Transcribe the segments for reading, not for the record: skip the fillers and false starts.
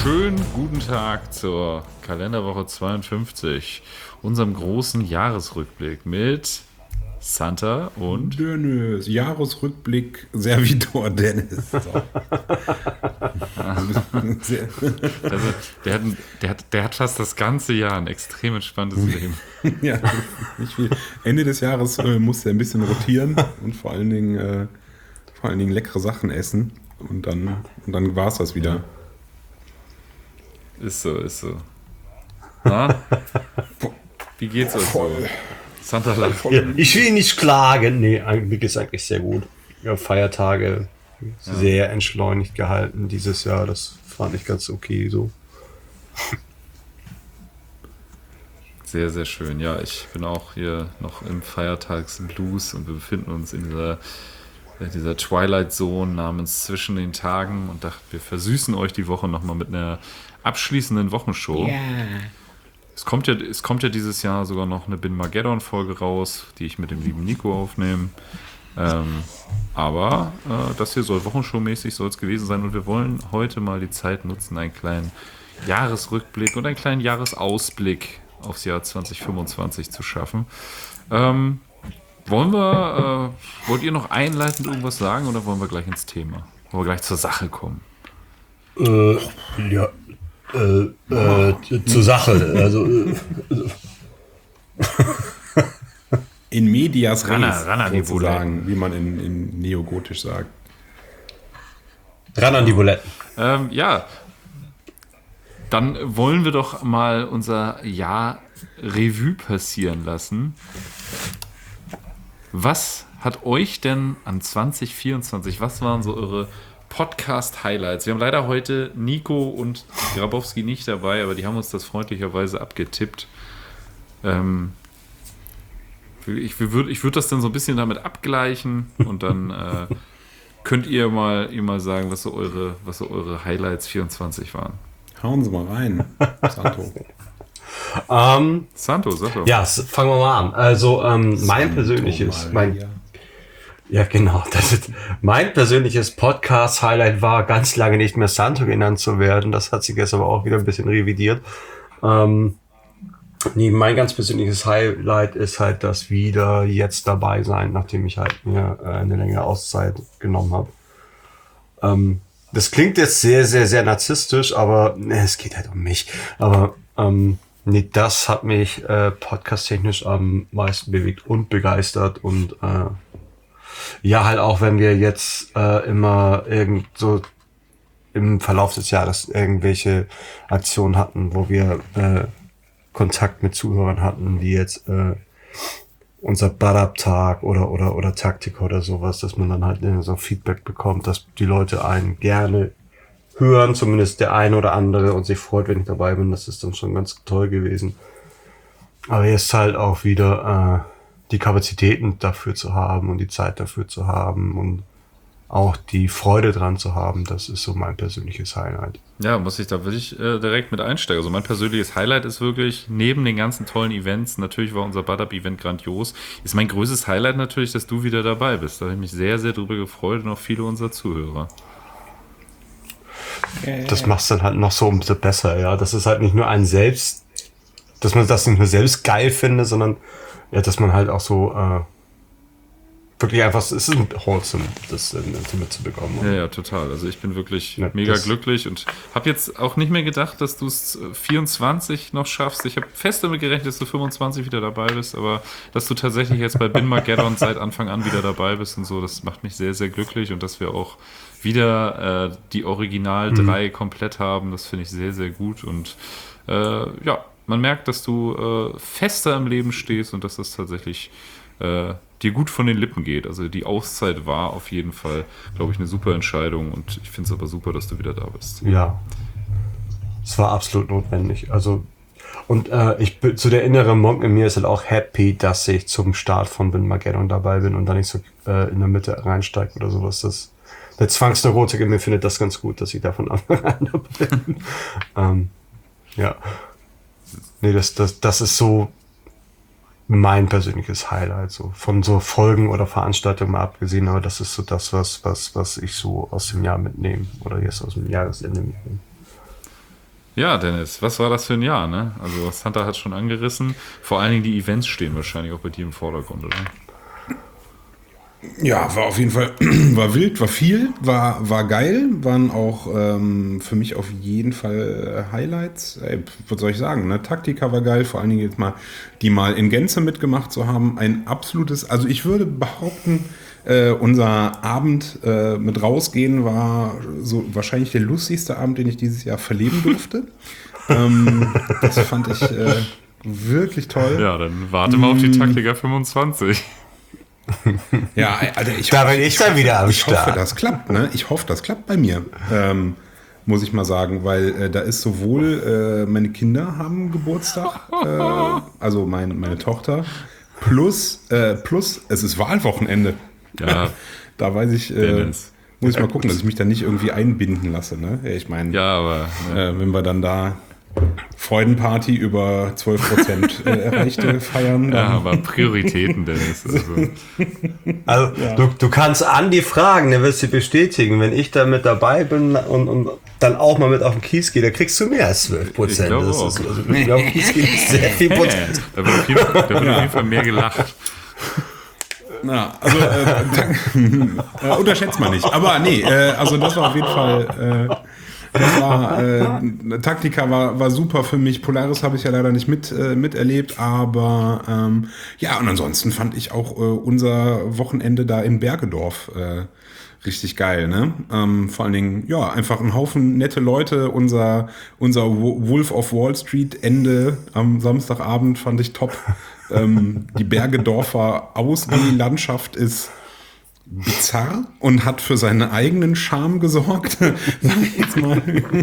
Schönen guten Tag zur Kalenderwoche 52, unserem großen Jahresrückblick mit Santa und Dennis. Jahresrückblick Servitor Dennis. So. also, der hat fast das ganze Jahr ein extrem entspanntes Leben. Ja, nicht viel. Ende des Jahres musste er ein bisschen rotieren und vor allen Dingen leckere Sachen essen. Und dann war es das wieder. Ist so. Na? Wie geht's euch so? Santa lacht. Ja, ich will nicht klagen. Nee, mir geht's eigentlich sehr gut. Ja, Feiertage sehr entschleunigt gehalten dieses Jahr. Das fand ich ganz okay so. Sehr, sehr schön. Ja, ich bin auch hier noch im Feiertagsblues und wir befinden uns in dieser Twilight Zone namens Zwischen den Tagen und dachten, wir versüßen euch die Woche nochmal mit einer abschließenden Wochenshow. Ja. Es kommt ja dieses Jahr sogar noch eine Bin-Mageddon-Folge raus, die ich mit dem lieben Nico aufnehme. Aber das hier soll Wochenshow-mäßig soll es gewesen sein und wir wollen heute mal die Zeit nutzen, einen kleinen Jahresrückblick und einen kleinen Jahresausblick aufs Jahr 2025 zu schaffen. Wollt ihr noch einleitend irgendwas sagen oder wollen wir gleich ins Thema? Wollen wir gleich zur Sache kommen? Ja. Zur Sache. Also, In medias res, ran an die sozusagen, wie man in Neogotisch sagt. ran an die Buletten. Ja, dann wollen wir doch mal unser Jahr Revue passieren lassen. Was hat euch denn an 2024, was waren so eure Podcast-Highlights? Wir haben leider heute Nico und Grabowski nicht dabei, aber die haben uns das freundlicherweise abgetippt. Ich würd das dann so ein bisschen damit abgleichen und dann könnt ihr mal sagen, was so eure Highlights 24 waren. Hauen Sie mal rein, Santo. Santo, sag doch. Ja, fangen wir mal an. Also mein persönliches, mein persönliches Podcast-Highlight war ganz lange nicht mehr Santo genannt zu werden. Das hat sich jetzt aber auch wieder ein bisschen revidiert. Mein ganz persönliches Highlight ist halt das wieder jetzt dabei sein, nachdem ich halt mir eine längere Auszeit genommen habe. Das klingt jetzt sehr, sehr, sehr narzisstisch, aber es geht halt um mich. Aber das hat mich podcast-technisch am meisten bewegt und begeistert und ja, halt auch, wenn wir jetzt immer so im Verlauf des Jahres irgendwelche Aktionen hatten, wo wir Kontakt mit Zuhörern hatten, wie jetzt unser Badab-Tag oder Taktika oder sowas, dass man dann halt so Feedback bekommt, dass die Leute einen gerne hören, zumindest der eine oder andere, und sich freut, wenn ich dabei bin. Das ist dann schon ganz toll gewesen. Aber jetzt halt auch wieder die Kapazitäten dafür zu haben und die Zeit dafür zu haben und auch die Freude dran zu haben, das ist so mein persönliches Highlight. Ja, will ich direkt mit einsteigen. Also mein persönliches Highlight ist wirklich, neben den ganzen tollen Events, natürlich war unser Badab-Event grandios, ist mein größtes Highlight natürlich, dass du wieder dabei bist. Da habe ich mich sehr, sehr drüber gefreut und auch viele unserer Zuhörer. Das macht es dann halt noch so umso besser, ja. Das ist halt nicht nur ein selbst, dass man das nicht nur selbst geil findet, sondern ja, dass man halt auch so wirklich einfach, es ist wholesome, das mitzubekommen. Ja, total. Also ich bin wirklich mega glücklich und habe jetzt auch nicht mehr gedacht, dass du es 24 noch schaffst. Ich habe fest damit gerechnet, dass du 25 wieder dabei bist, aber dass du tatsächlich jetzt bei Bin-Mageddon seit Anfang an wieder dabei bist und so, das macht mich sehr, sehr glücklich und dass wir auch wieder die Original 3 komplett haben, das finde ich sehr, sehr gut und ja, man merkt, dass du fester im Leben stehst und dass das tatsächlich dir gut von den Lippen geht. Also die Auszeit war auf jeden Fall, glaube ich, eine super Entscheidung und ich finde es aber super, dass du wieder da bist. Ja, es war absolut notwendig. Also und zu der inneren Monk in mir ist halt auch happy, dass ich zum Start von Bin-Mageddon dabei bin und dann nicht so in der Mitte reinsteige oder sowas. Der Zwangsneurotik in mir findet das ganz gut, dass ich da von Anfang an dabei bin. Ja. Nee, das ist so mein persönliches Highlight, so von so Folgen oder Veranstaltungen mal abgesehen, aber das ist so das, was ich so aus dem Jahr mitnehme oder jetzt aus dem Jahresende mitnehme. Ja, Dennis, was war das für ein Jahr, ne? Also Santa hat schon angerissen. Vor allen Dingen die Events stehen wahrscheinlich auch bei dir im Vordergrund, oder? Ja, war auf jeden Fall, war wild, war viel, war geil, waren auch für mich auf jeden Fall Highlights. Ey, was soll ich sagen, ne? Taktika war geil, vor allen Dingen jetzt mal, die mal in Gänze mitgemacht zu haben. Ein absolutes, also ich würde behaupten, unser Abend mit rausgehen war so wahrscheinlich der lustigste Abend, den ich dieses Jahr verleben durfte. Das fand ich wirklich toll. Ja, dann warte mal auf die Taktika 25. Ja, Alter, Da bin ich dann wieder am Ich hoffe, Start. das klappt, ne? Ich hoffe, das klappt bei mir, muss ich mal sagen, weil da ist sowohl meine Kinder haben Geburtstag, also meine Tochter, plus es ist Wahlwochenende. Ja, Da weiß ich, Dennis. muss ich mal gucken, dass ich mich da nicht irgendwie einbinden lasse, ne? Ich meine, Ja, aber ne, wenn wir dann da Freudenparty über 12% Erreichte feiern, ja, dann aber Prioritäten, Dennis. Also, Also du kannst Andi fragen, der wird sie bestätigen. Wenn ich da mit dabei bin und dann auch mal mit auf den Kies gehe, da kriegst du mehr als 12%. Ich glaube Das auch. ist, also, wenn ich auf den Kies gehe, ist sehr viel Prozent. da wird auf jeden Fall mehr gelacht. Na, also unterschätzt man nicht. Aber nee, also das war auf jeden Fall, Taktika war super für mich. Polaris habe ich ja leider nicht miterlebt, aber ja, und ansonsten fand ich auch unser Wochenende da in Bergedorf richtig geil, ne? Vor allen Dingen, ja, einfach ein Haufen nette Leute. Unser Wolf of Wall Street Ende am Samstagabend fand ich top. Die Bergedorfer Ausgehlandschaft ist bizarr und hat für seinen eigenen Charme gesorgt, sag ich jetzt mal.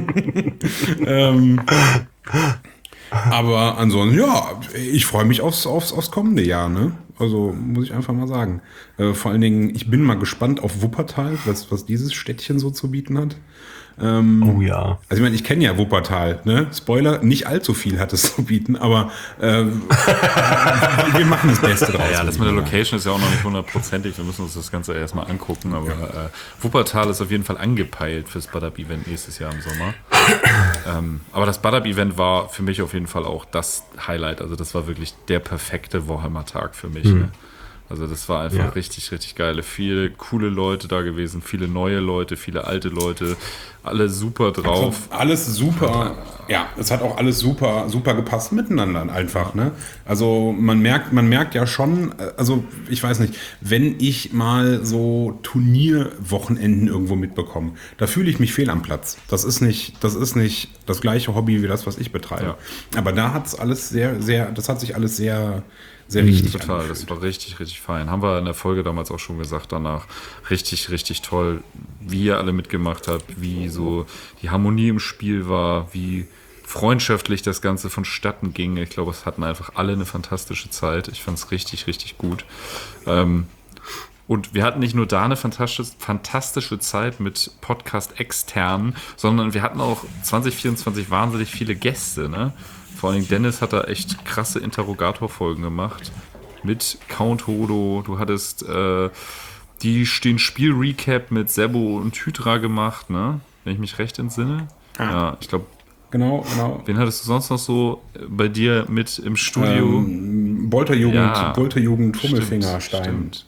Aber ansonsten, ja, ich freue mich aufs kommende Jahr, ne? Also muss ich einfach mal sagen. Vor allen Dingen, ich bin mal gespannt auf Wuppertal, was dieses Städtchen so zu bieten hat. Oh ja. Also ich meine, ich kenne ja Wuppertal, ne? Spoiler, nicht allzu viel hat es zu bieten, aber wir machen das Beste draus. Ja, das mit der Location ist ja auch noch nicht hundertprozentig. Wir müssen uns das Ganze erstmal angucken. Aber Wuppertal ist auf jeden Fall angepeilt fürs Budd-Up-Event nächstes Jahr im Sommer. Aber das Budd-Up-Event war für mich auf jeden Fall auch das Highlight. Also das war wirklich der perfekte Warhammer-Tag für mich. Ne? Also das war einfach richtig, richtig geil. Viele coole Leute da gewesen, viele neue Leute, viele alte Leute, alle super drauf. Alles super, ja, es hat auch alles super gepasst miteinander einfach, ne? Also man merkt ja schon, also ich weiß nicht, wenn ich mal so Turnierwochenenden irgendwo mitbekomme, da fühle ich mich fehl am Platz. Das ist nicht das gleiche Hobby wie das, was ich betreibe. Ja. Aber da hat es alles das hat sich alles sehr richtig Total, angefühlt. das war richtig, richtig fein. Haben wir in der Folge damals auch schon gesagt danach. Richtig, richtig toll, wie ihr alle mitgemacht habt, wie so die Harmonie im Spiel war, wie freundschaftlich das Ganze vonstatten ging. Ich glaube, es hatten einfach alle eine fantastische Zeit. Ich fand es richtig, richtig gut. Und wir hatten nicht nur da eine fantastische Zeit mit Podcast extern, sondern wir hatten auch 2024 wahnsinnig viele Gäste, ne? Vor allem Dennis hat da echt krasse Interrogator-Folgen gemacht. Mit Count Hodo. Du hattest den Spiel-Recap mit Sebo und Hydra gemacht, ne? Wenn ich mich recht entsinne. Ja, ich glaube. Genau. Wen hattest du sonst noch so bei dir mit im Studio? Bolterjugend, Fummelfingerstein. Stimmt.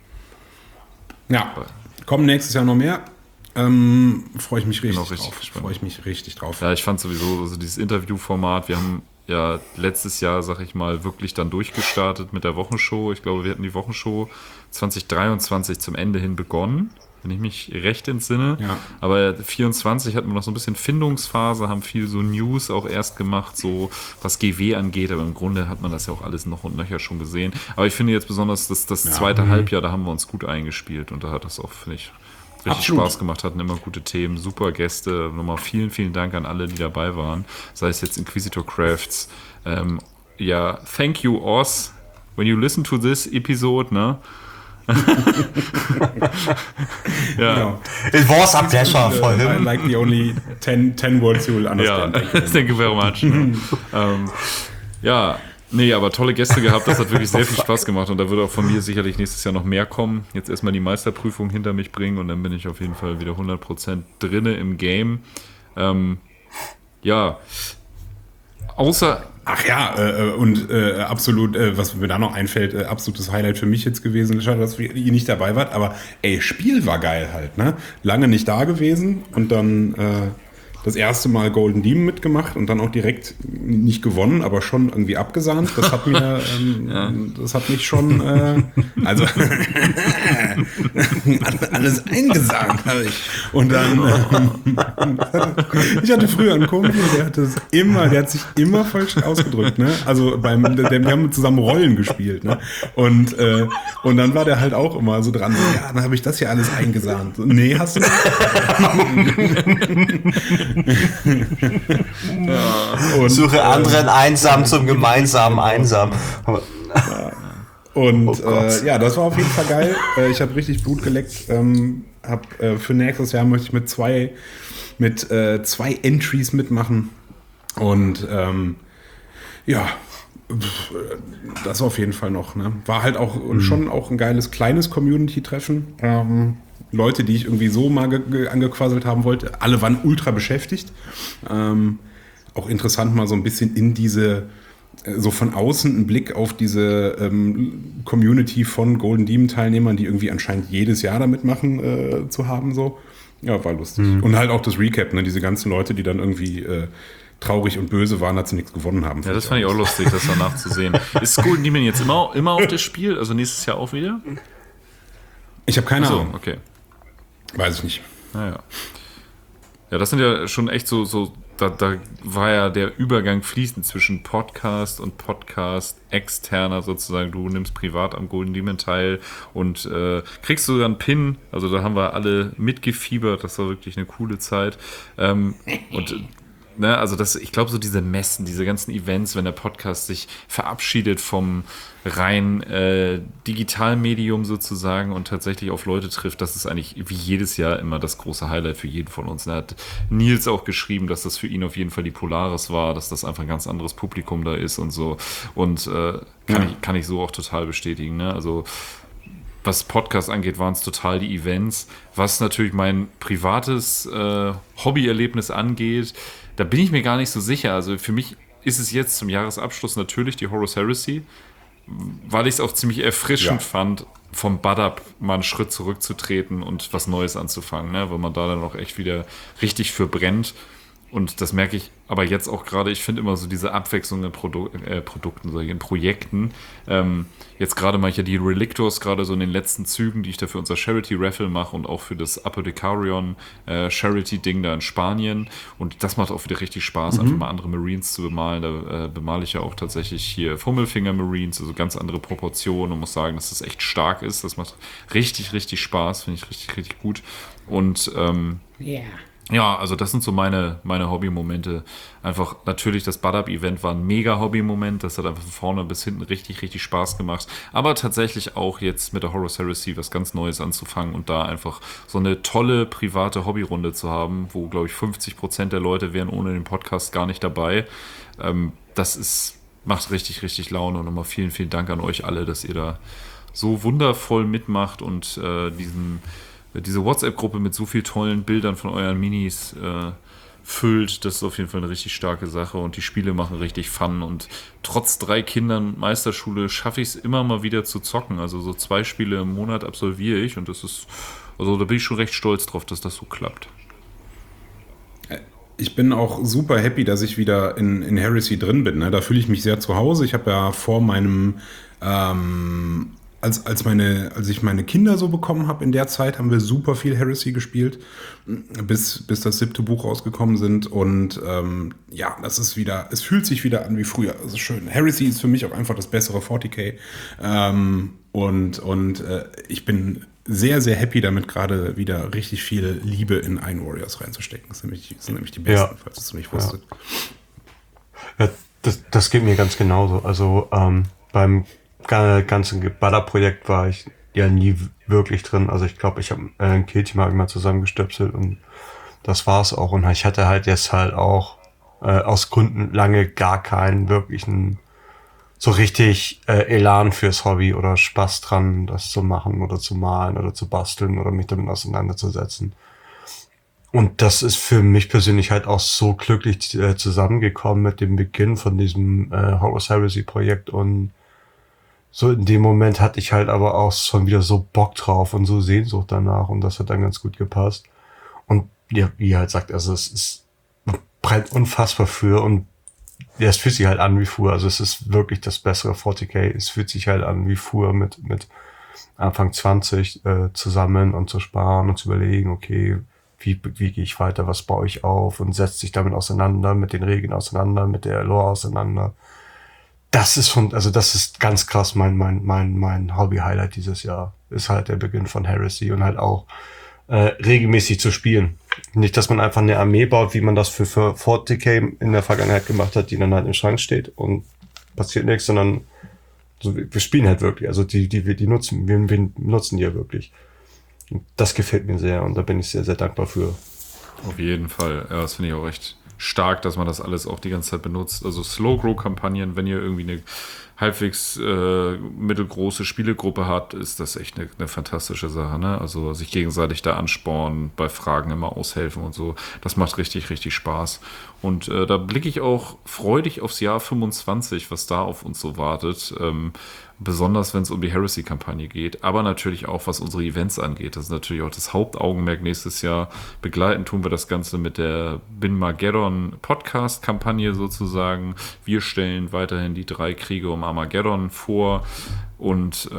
Ja, kommen nächstes Jahr noch mehr. Freue ich mich richtig drauf. Ja, ich fand sowieso also dieses Interviewformat, wir haben ja letztes Jahr, sag ich mal, wirklich dann durchgestartet mit der Wochenshow. Ich glaube, wir hatten die Wochenshow 2023 zum Ende hin begonnen, wenn ich mich recht entsinne. Ja. Aber 24 hatten wir noch so ein bisschen Findungsphase, haben viel so News auch erst gemacht, so was GW angeht, aber im Grunde hat man das ja auch alles noch und nöcher schon gesehen. Aber ich finde jetzt besonders das zweite Halbjahr, da haben wir uns gut eingespielt und da hat das auch, finde ich, richtig Absolut. Spaß gemacht, hatten immer gute Themen, super Gäste. Nochmal vielen, vielen Dank an alle, die dabei waren. Sei es jetzt Inquisitor Crafts. Ja, thank you, Oz, when you listen to this episode, ne? Ja. It was a pleasure for I him. like the only 10 words you will Ja, understand. thank you very much. Ja, nee, aber tolle Gäste gehabt, das hat wirklich sehr viel Spaß gemacht und da wird auch von mir sicherlich nächstes Jahr noch mehr kommen. Jetzt erstmal die Meisterprüfung hinter mich bringen und dann bin ich auf jeden Fall wieder 100% drinne im Game. Ja, außer... Ach ja, absolut, was mir da noch einfällt, absolutes Highlight für mich jetzt gewesen. Schade, dass ihr nicht dabei wart, aber Spiel war geil halt, ne? Lange nicht da gewesen und dann das erste Mal Golden Demon mitgemacht und dann auch direkt nicht gewonnen, aber schon irgendwie abgesahnt. Das hat mir, das hat mich schon, also alles eingesahnt habe ich. Und dann, ich hatte früher einen Kumpel, der hat sich immer falsch ausgedrückt, ne? Also wir haben zusammen Rollen gespielt, ne? Und dann war der halt auch immer so dran, so, ja, dann habe ich das hier alles eingesahnt. So, nee, hast du nicht. Und, suche anderen einsam zum gemeinsamen Einsam. Und das war auf jeden Fall geil. Ich habe richtig Blut geleckt. Für nächstes Jahr möchte ich mit zwei Entries mitmachen. Und das auf jeden Fall noch. Ne? War halt auch schon auch ein geiles kleines Community-Treffen. Leute, die ich irgendwie so mal angequasselt haben wollte, alle waren ultra beschäftigt. Auch interessant mal so ein bisschen in diese, so von außen einen Blick auf diese Community von Golden Demon Teilnehmern, die irgendwie anscheinend jedes Jahr damit machen, zu haben. So. Ja, war lustig. Und halt auch das Recap, ne? Diese ganzen Leute, die dann irgendwie traurig und böse waren, dass sie nichts gewonnen haben. Ja, das fand ich auch lustig, das danach zu sehen. Ist Golden Demon jetzt immer auf das Spiel? Also nächstes Jahr auch wieder? Ich habe keine Ahnung. Okay. Weiß ich nicht. Naja. Ja, das sind ja schon echt so da war ja der Übergang fließend zwischen Podcast und Podcast externer sozusagen. Du nimmst privat am Golden Demon teil und kriegst sogar einen Pin. Also da haben wir alle mitgefiebert. Das war wirklich eine coole Zeit. Also ich glaube, so diese Messen, diese ganzen Events, wenn der Podcast sich verabschiedet vom rein Digitalmedium sozusagen und tatsächlich auf Leute trifft, das ist eigentlich wie jedes Jahr immer das große Highlight für jeden von uns. Da hat Nils auch geschrieben, dass das für ihn auf jeden Fall die Polaris war, dass das einfach ein ganz anderes Publikum da ist und so. Und kann ich so auch total bestätigen. Ne? Also was Podcast angeht, waren es total die Events. Was natürlich mein privates Hobbyerlebnis angeht, da bin ich mir gar nicht so sicher. Also für mich ist es jetzt zum Jahresabschluss natürlich die Horus Heresy, weil ich es auch ziemlich erfrischend fand, vom Badab mal einen Schritt zurückzutreten und was Neues anzufangen, ne? Weil man da dann auch echt wieder richtig für brennt. Und das merke ich aber jetzt auch gerade, ich finde immer so diese Abwechslung in Produkten, in Projekten. Jetzt gerade mache ich ja die Relictors gerade so in den letzten Zügen, die ich da für unser Charity-Raffle mache und auch für das Apothecarion Charity-Ding da in Spanien. Und das macht auch wieder richtig Spaß, einfach mal andere Marines zu bemalen. Da bemale ich ja auch tatsächlich hier Fummelfinger Marines, also ganz andere Proportionen und muss sagen, dass das echt stark ist. Das macht richtig, richtig Spaß, finde ich richtig, richtig gut. Und ja, also das sind so meine Hobby-Momente. Einfach natürlich, das Badab-Event war ein mega Hobby-Moment. Das hat einfach von vorne bis hinten richtig, richtig Spaß gemacht. Aber tatsächlich auch jetzt mit der Horus Heresy was ganz Neues anzufangen und da einfach so eine tolle private Hobbyrunde zu haben, wo, glaube ich, 50% der Leute wären ohne den Podcast gar nicht dabei. Macht richtig, richtig Laune. Und nochmal vielen, vielen Dank an euch alle, dass ihr da so wundervoll mitmacht und diese WhatsApp-Gruppe mit so vielen tollen Bildern von euren Minis füllt. Das ist auf jeden Fall eine richtig starke Sache und die Spiele machen richtig Fun und trotz 3 Kindern Meisterschule schaffe ich es immer mal wieder zu zocken. Also so 2 Spiele im Monat absolviere ich und da bin ich schon recht stolz drauf, dass das so klappt. Ich bin auch super happy, dass ich wieder in Heresy drin bin. Ne? Da fühle ich mich sehr zu Hause. Ich habe ja vor meinem als ich meine Kinder so bekommen habe, in der Zeit haben wir super viel Heresy gespielt, bis das 7. Buch rausgekommen sind. Und es fühlt sich wieder an wie früher. Das ist schön. Heresy ist für mich auch einfach das bessere 40k. Ich bin sehr, sehr happy damit, gerade wieder richtig viel Liebe in Iron Warriors reinzustecken. Das sind nämlich die besten, falls du es nicht wusstet. Ja, das geht mir ganz genauso. Also beim ganzen Baller-Projekt war ich ja nie wirklich drin. Also ich glaube, ich habe ein Killteam mal zusammengestöpselt und das war's auch. Und ich hatte halt jetzt halt auch aus Gründen lange gar keinen wirklichen so richtig Elan fürs Hobby oder Spaß dran, das zu machen oder zu malen oder zu basteln oder mich damit auseinanderzusetzen. Und das ist für mich persönlich halt auch so glücklich zusammengekommen mit dem Beginn von diesem Horus Heresy Projekt. Und so in dem Moment hatte ich halt aber auch schon wieder so Bock drauf und so Sehnsucht danach. Und das hat dann ganz gut gepasst. Und ja, wie ihr halt sagt, also es ist, man brennt unfassbar für. Und ja, es fühlt sich halt an wie früher. Also es ist wirklich das bessere 40k. Es fühlt sich halt an wie früher mit Anfang 20 zusammen und zu sparen und zu überlegen, okay, wie gehe ich weiter, was baue ich auf und setzt sich damit auseinander, mit den Regeln auseinander, mit der Lore auseinander. Das ist schon, also das ist ganz krass mein Hobby-Highlight dieses Jahr. Ist halt der Beginn von Heresy und halt auch regelmäßig zu spielen. Nicht, dass man einfach eine Armee baut, wie man das für 40k in der Vergangenheit gemacht hat, die dann halt im Schrank steht und passiert nichts, sondern so, wir spielen halt wirklich. Also wir nutzen die ja wirklich. Und das gefällt mir sehr und da bin ich sehr, sehr dankbar für. Auf jeden Fall. Ja, das finde ich auch echt stark, dass man das alles auch die ganze Zeit benutzt. Also Slow-Grow-Kampagnen, wenn ihr irgendwie eine halbwegs mittelgroße Spielegruppe hat, ist das echt eine fantastische Sache. Ne? Also sich gegenseitig da anspornen, bei Fragen immer aushelfen und so. Das macht richtig, richtig Spaß. Und da blicke ich auch freudig aufs Jahr 25, was da auf uns so wartet. Besonders wenn es um die Heresy-Kampagne geht, aber natürlich auch, was unsere Events angeht. Das ist natürlich auch das Hauptaugenmerk nächstes Jahr. Begleiten tun wir das Ganze mit der Bin-Mageddon Podcast-Kampagne sozusagen. Wir stellen weiterhin die 3 Kriege um Armageddon vor und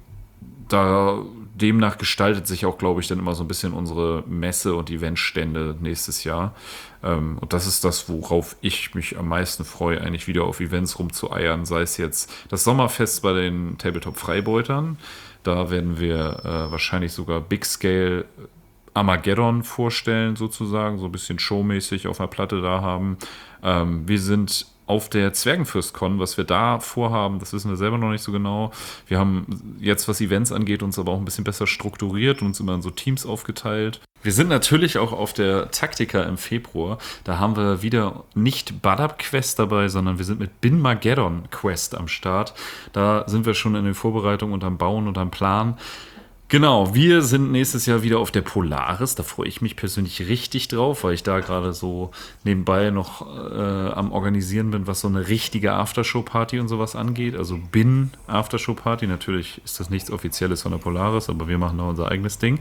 demnach gestaltet sich auch, glaube ich, dann immer so ein bisschen unsere Messe- und Eventstände nächstes Jahr. Und das ist das, worauf ich mich am meisten freue, eigentlich wieder auf Events rumzueiern, sei es jetzt das Sommerfest bei den Tabletop-Freibeutern. Da werden wir wahrscheinlich sogar Big Scale Armageddon vorstellen, sozusagen, so ein bisschen showmäßig auf einer Platte da haben. Wir sind auf der Zwergenfürstcon, was wir da vorhaben, das wissen wir selber noch nicht so genau. Wir haben jetzt, was Events angeht, uns aber auch ein bisschen besser strukturiert und uns immer in so Teams aufgeteilt. Wir sind natürlich auch auf der Taktika im Februar. Da haben wir wieder nicht Badab Quest dabei, sondern wir sind mit Bin-Mageddon Quest am Start. Da sind wir schon in den Vorbereitungen und am Bauen und am Plan. Genau, wir sind nächstes Jahr wieder auf der Polaris. Da freue ich mich persönlich richtig drauf, weil ich da gerade so nebenbei noch am Organisieren bin, was so eine richtige Aftershow-Party und sowas angeht. Also Aftershow-Party. Natürlich ist das nichts Offizielles von der Polaris, aber wir machen da unser eigenes Ding.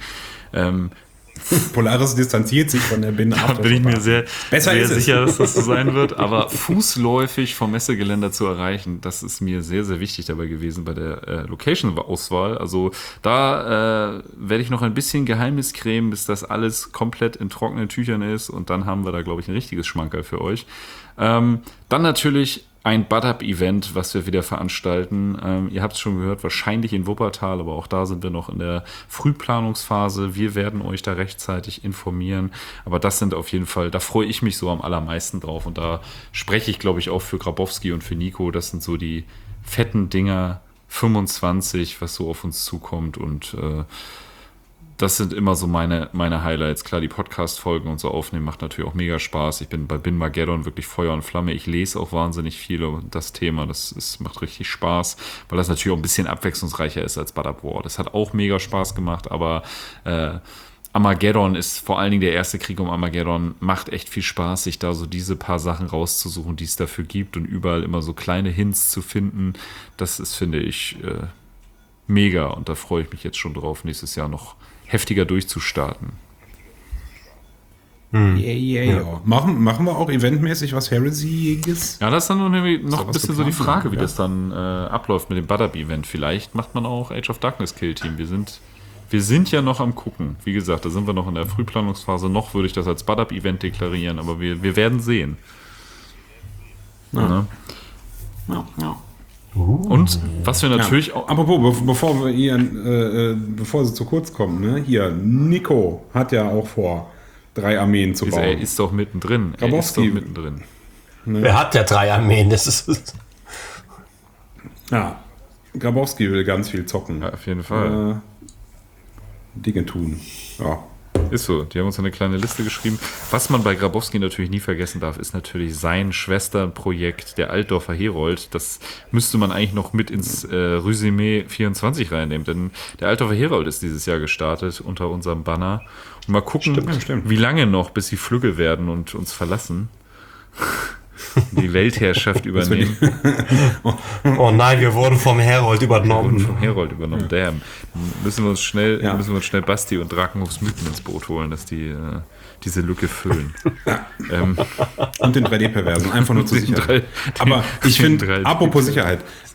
Polaris distanziert sich von der Bin. Da bin ich mir sehr sicher, dass das so sein wird. Aber fußläufig vom Messegeländer zu erreichen, das ist mir sehr, sehr wichtig dabei gewesen bei der Location-Auswahl. Also da werde ich noch ein bisschen Geheimnis cremen, bis das alles komplett in trockenen Tüchern ist. Und dann haben wir da, glaube ich, ein richtiges Schmankerl für euch. Dann natürlich ein Badab-Event, was wir wieder veranstalten. Ihr habt es schon gehört, wahrscheinlich in Wuppertal, aber auch da sind wir noch in der Frühplanungsphase. Wir werden euch da rechtzeitig informieren. Aber das sind auf jeden Fall, da freue ich mich so am allermeisten drauf. Und da spreche ich, glaube ich, auch für Grabowski und für Nico. Das sind so die fetten Dinger 25, was so auf uns zukommt. Und das sind immer so meine Highlights. Klar, die Podcast-Folgen und so aufnehmen macht natürlich auch mega Spaß. Ich bin bei Bin-Mageddon wirklich Feuer und Flamme. Ich lese auch wahnsinnig viel über das Thema. Das macht richtig Spaß, weil das natürlich auch ein bisschen abwechslungsreicher ist als Badab War. Das hat auch mega Spaß gemacht, aber Armageddon ist vor allen Dingen der erste Krieg um Armageddon. Macht echt viel Spaß, sich da so diese paar Sachen rauszusuchen, die es dafür gibt und überall immer so kleine Hints zu finden. Das ist, finde ich, mega und da freue ich mich jetzt schon drauf, nächstes Jahr noch heftiger durchzustarten. Ja. Machen wir auch eventmäßig was Heresy-iges? Ja, das ist dann noch ein bisschen so die Frage, wie das dann abläuft mit dem Badab-Event. Vielleicht macht man auch Age of Darkness Kill-Team. Wir sind ja noch am Gucken. Wie gesagt, da sind wir noch in der Frühplanungsphase. Noch würde ich das als Badab-Event deklarieren, aber wir werden sehen. Ja. Und was wir natürlich auch... Apropos, bevor sie zu kurz kommen, ne? Hier, Nico hat ja auch vor, 3 Armeen zu bauen. Er ist doch mittendrin. Ne? Er hat ja 3 Armeen, das ist... Ja, Grabowski will ganz viel zocken. Ja, auf jeden Fall. Dinge tun. Ja. Ist so, die haben uns eine kleine Liste geschrieben. Was man bei Grabowski natürlich nie vergessen darf, ist natürlich sein Schwesternprojekt, der Altdorfer Herold. Das müsste man eigentlich noch mit ins Resümee 24 reinnehmen, denn der Altdorfer Herold ist dieses Jahr gestartet unter unserem Banner. Und mal gucken, wie lange noch, bis sie flügge werden und uns verlassen. Die Weltherrschaft übernehmen. Oh nein, wir wurden vom Herold übernommen. Damn. Müssen wir uns schnell Basti und Drakenhofs Mythen ins Boot holen, dass die diese Lücke füllen. Und den 3D-Perversen, einfach nur zur Sicherheit. Aber ich finde, apropos Sicherheit,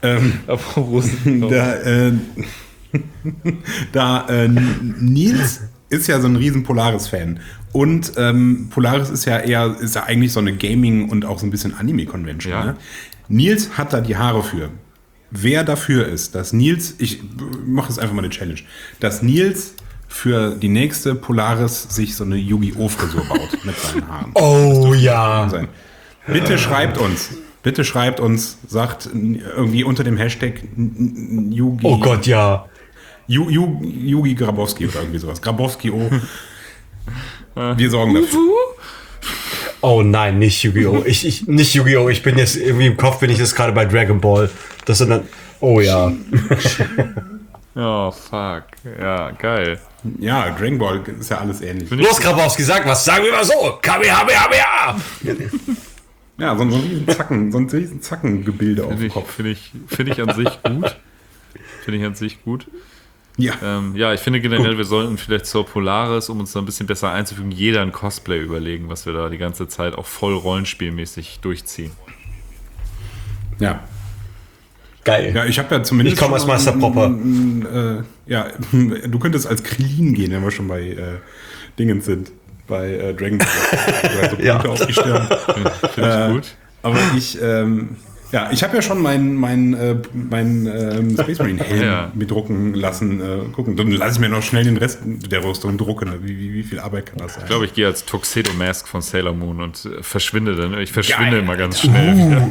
Nils ist ja so ein riesen Polaris-Fan. Und Polaris ist ja eigentlich so eine Gaming- und auch so ein bisschen Anime-Convention. Ja. Ne? Nils hat da die Haare für. Wer dafür ist, dass Nils, ich mache jetzt einfach mal eine Challenge, dass Nils für die nächste Polaris sich so eine Yu-Gi-Oh! Frisur baut mit seinen Haaren. Oh ja. Bitte schreibt uns, sagt irgendwie unter dem Hashtag Yugi. Oh Gott, ja. Yugi Grabowski oder irgendwie sowas. Grabowski, oh. Wir sorgen dafür. Oh nein, nicht Yu-Gi-Oh! Nicht Yu-Gi-Oh! Ich bin jetzt irgendwie im Kopf, bin ich jetzt gerade bei Dragon Ball. Das sind dann. Oh ja. Oh, fuck. Ja, geil. Ja, Dragon Ball ist ja alles ähnlich. Los, Grabowski, sag was. Sagen wir mal so. Kamehameha! Ja, so ein riesen Zackengebilde auf dem Kopf. Finde ich an sich gut. Ja. Ja, ich finde generell, wir sollten vielleicht zur Polaris, um uns da ein bisschen besser einzufügen, jeder ein Cosplay überlegen, was wir da die ganze Zeit auch voll rollenspielmäßig durchziehen. Ja. Geil. Ja, ich habe ja zumindest. Ich komme als Meister Popper. Ja, du könntest als Krillin gehen, wenn wir schon bei Dingens sind. Bei Dragon Ball. So ja. Auf die Stirn. Finde ich gut. Aber ich habe ja schon mein Space Marine Helm mitdrucken lassen. Gucken, dann lasse ich mir noch schnell den Rest der Rüstung drucken. Wie viel Arbeit kann das sein? Ich glaube, ich gehe als Tuxedo Mask von Sailor Moon und verschwinde dann. Ich verschwinde immer ganz schnell wieder.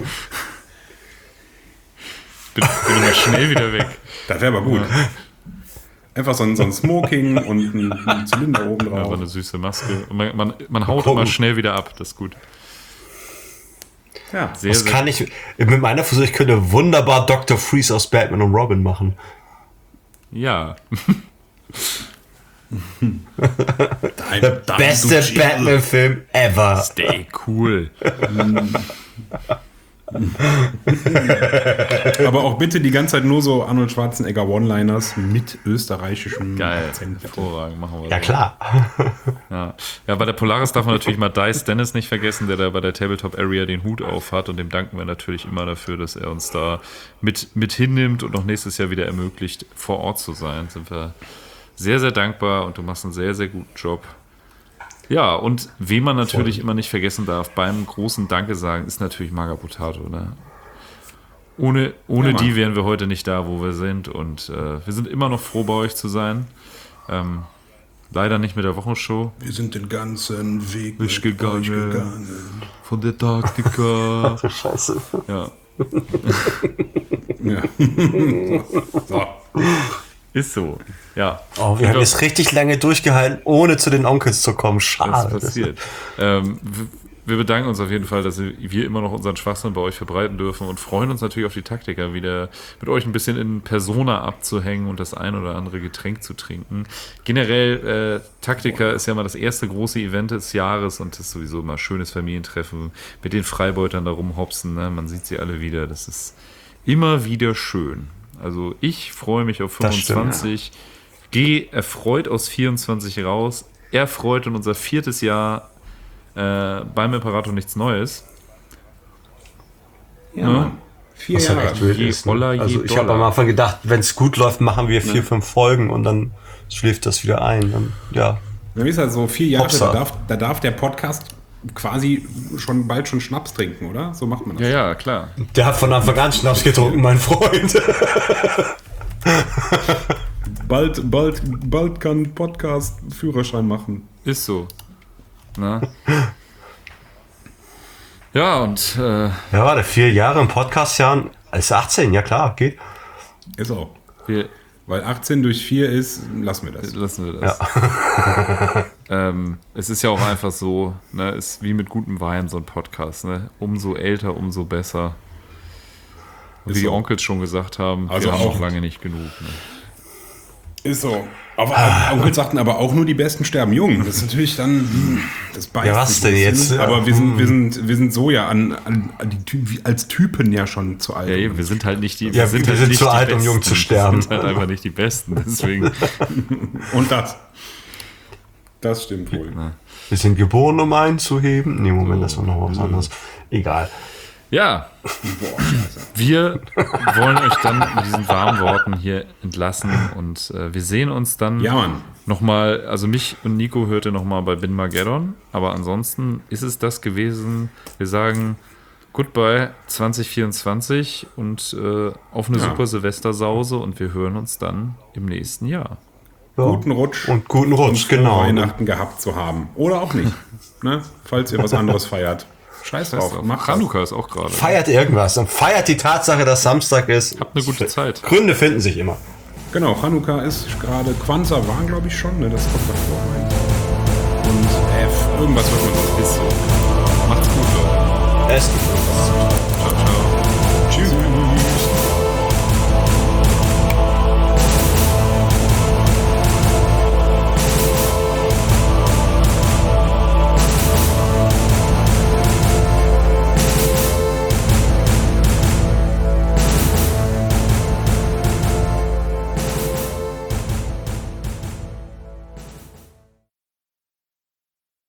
Bin immer schnell wieder weg. Das wäre aber gut. Einfach so ein Smoking und ein Zylinder oben drauf. Einfach eine süße Maske. Und man haut immer schnell wieder ab. Das ist gut. Ja. Kann ich. Mit meiner Frisur, ich könnte wunderbar Dr. Freeze aus Batman und Robin machen. Ja. Der beste Batman-Film ever. Stay cool. Aber auch bitte die ganze Zeit nur so Arnold Schwarzenegger One-Liners mit österreichischem Akzent. Hervorragend, machen wir ja, so. klar. Ja, bei der Polaris darf man natürlich mal Dice Dennis nicht vergessen, der da bei der Tabletop Area den Hut auf hat, und dem danken wir natürlich immer dafür, dass er uns da mit hinnimmt und noch nächstes Jahr wieder ermöglicht, vor Ort zu sein. Sind wir sehr, sehr dankbar, und du machst einen sehr, sehr guten Job. Ja, und wen man natürlich immer nicht vergessen darf, beim großen Danke sagen, ist natürlich Marga Potato. Ne? Ohne die wären wir heute nicht da, wo wir sind. Und wir sind immer noch froh, bei euch zu sein. Leider nicht mit der Wochenshow. Wir sind den ganzen Weg gegangen. Von der Taktika. Ach, Scheiße. Ja. Ja. So. Ist so, ja. Oh, wir haben jetzt richtig lange durchgehalten, ohne zu den Onkels zu kommen. Schade. Das ist passiert. Wir bedanken uns auf jeden Fall, dass wir immer noch unseren Schwachsinn bei euch verbreiten dürfen, und freuen uns natürlich auf die Taktiker, wieder mit euch ein bisschen in Persona abzuhängen und das ein oder andere Getränk zu trinken. Generell, Taktiker ist ja mal das erste große Event des Jahres, und das ist sowieso immer ein schönes Familientreffen mit den Freibeutern da rumhopsen. Ne? Man sieht sie alle wieder. Das ist immer wieder schön. Also ich freue mich auf 25, gehe erfreut aus 24 raus, erfreut in unser 4. Jahr beim Imperator nichts Neues. Ja, 4 Was Jahre. halt echt wild ist, ne? Also ich habe am Anfang gedacht, wenn es gut läuft, machen wir 4, 5 Folgen und dann schläft das wieder ein. Dann, ja. Dann ist halt so 4 Jahre, Hopsa. da darf der Podcast quasi bald schon Schnaps trinken, oder? So macht man das. Ja, klar. Der hat von Anfang an Schnaps getrunken, mein Freund. Bald kann Podcast Führerschein machen. Ist so. Na? Ja, und Ja, warte, 4 Jahre im Podcast-Jahren als 18, ja klar, geht. Ist auch. wir Weil 18 durch 4 ist, lassen wir das. lassen wir das. Ja. es ist ja auch einfach so, ne, ist wie mit gutem Wein so ein Podcast, ne? Umso älter, umso besser. Und wie die Onkels schon gesagt haben, also wir haben auch noch lange nicht genug. Ne? Ist so. Aber Onkel sagten aber auch nur die Besten sterben jung. Das ist natürlich dann, das beißt Ja, was sich denn ein jetzt? bisschen. Aber wir sind so ja als Typen ja schon zu alt. Ja, eben, wir sind halt nicht die. Ja, wir sind nicht zu die alt, um Besten. jung zu sterben. Wir sind halt einfach nicht die Besten. Deswegen. Und das. Das stimmt wohl. Wir sind geboren, um einzuheben. Nee, Moment, das war noch was anderes. Egal. Ja, wir wollen euch dann mit diesen warmen Worten hier entlassen und wir sehen uns dann nochmal, also mich und Nico hört ihr nochmal bei Bin Mageddon, aber ansonsten ist es das gewesen. Wir sagen Goodbye 2024 und auf eine super Silvestersause und wir hören uns dann im nächsten Jahr. Ja. Guten Rutsch. Und guten Rutsch, genau. Weihnachten gehabt zu haben. Oder auch nicht. Ne? Falls ihr was anderes feiert. Scheiß drauf. Macht Chanukka ist auch gerade. Feiert irgendwas und feiert die Tatsache, dass Samstag ist. Habt eine gute Zeit. Gründe finden sich immer. Genau, Chanukka ist gerade, Kwanzaa waren glaube ich schon, ne? Das kommt davor. Und irgendwas wird man noch. Ist so. Macht's gut, Leute. Esst. Ciao, ciao. Tschüss.